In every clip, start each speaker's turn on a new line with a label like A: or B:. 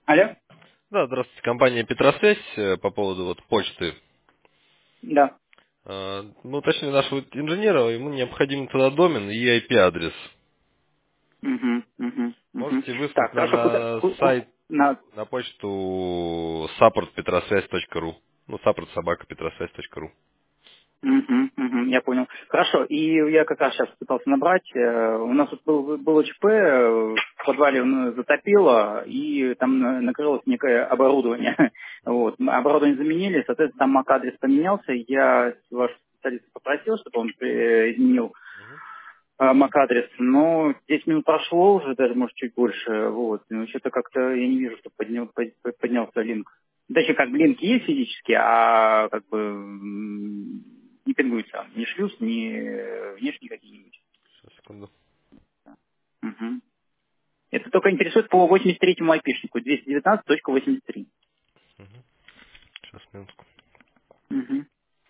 A: Алло?
B: Да, здравствуйте, компания Петросвязь по поводу вот почты.
A: Да.
B: Мы уточнили нашего инженера, ему необходим туда домен и IP-адрес.
A: Угу.
B: Можете выслать
A: Так,
B: нам
A: хорошо,
B: на сайт, на почту support.petrosвязь.ru. Ну, support@petrosвязь.ru.
A: я понял. Хорошо, и я как раз сейчас пытался набрать. У нас тут было ЧП, в подвале затопило, и там накрылось некое оборудование. Вот. Оборудование заменили, соответственно, там MAC-адрес поменялся. Я ваш специалист попросил, чтобы он изменил MAC-адрес, но 10 минут прошло уже, даже, может, чуть больше, вот, но что-то как-то я не вижу, что поднялся линк. Точнее, как бы линк есть физически, а как бы не пингуется, ни шлюз, ни внешние какие-нибудь.
B: Сейчас, секунду.
A: Мгм. Это только интересует по 83-му айпишнику, 219.83.
B: Сейчас, минутку.
A: Мгм.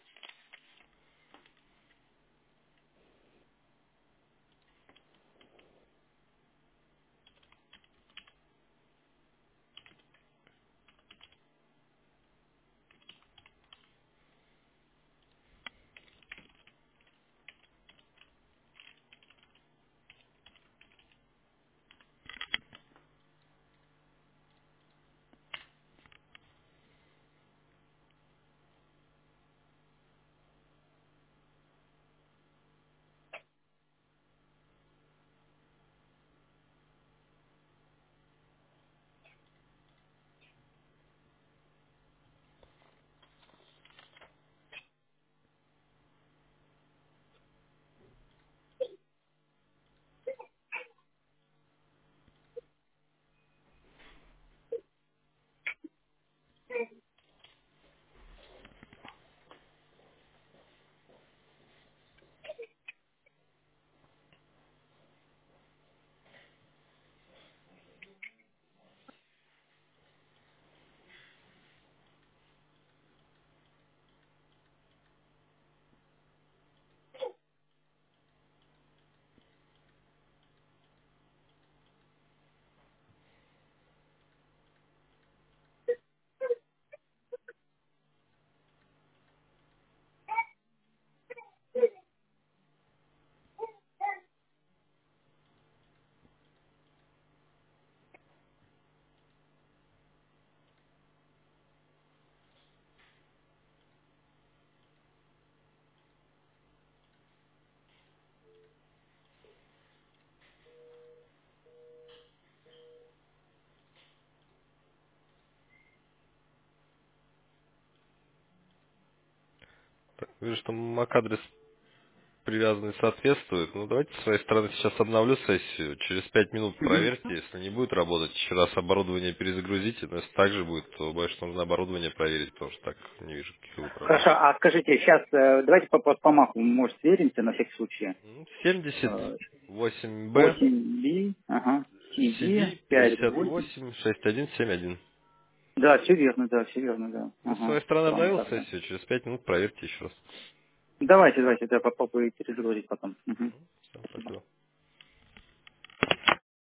B: Так, вижу, что MAC-адрес привязанный соответствует. Ну, давайте с своей стороны сейчас обновлю сессию. Через 5 минут
A: Мгм.
B: проверьте. Если не будет работать, еще раз оборудование перезагрузите. Но если так же будет, то боюсь, что нужно оборудование проверить, потому что так не вижу каких-либо проблем.
A: Хорошо, а скажите, сейчас давайте по маху, может, сверимся на всякий случай.
B: 78B
A: 8B, ага, TD,
B: CD
A: 58.
B: 58 6171.
A: Да, все верно, да.
B: Ну, с
A: Ага,
B: своей стороны
A: странно
B: обновил
A: как-то.
B: сессию. Через 5 минут проверьте еще раз.
A: Давайте, да, попробую перезагрузить потом. Мгм.
B: Все,
A: Спасибо.
B: спасибо.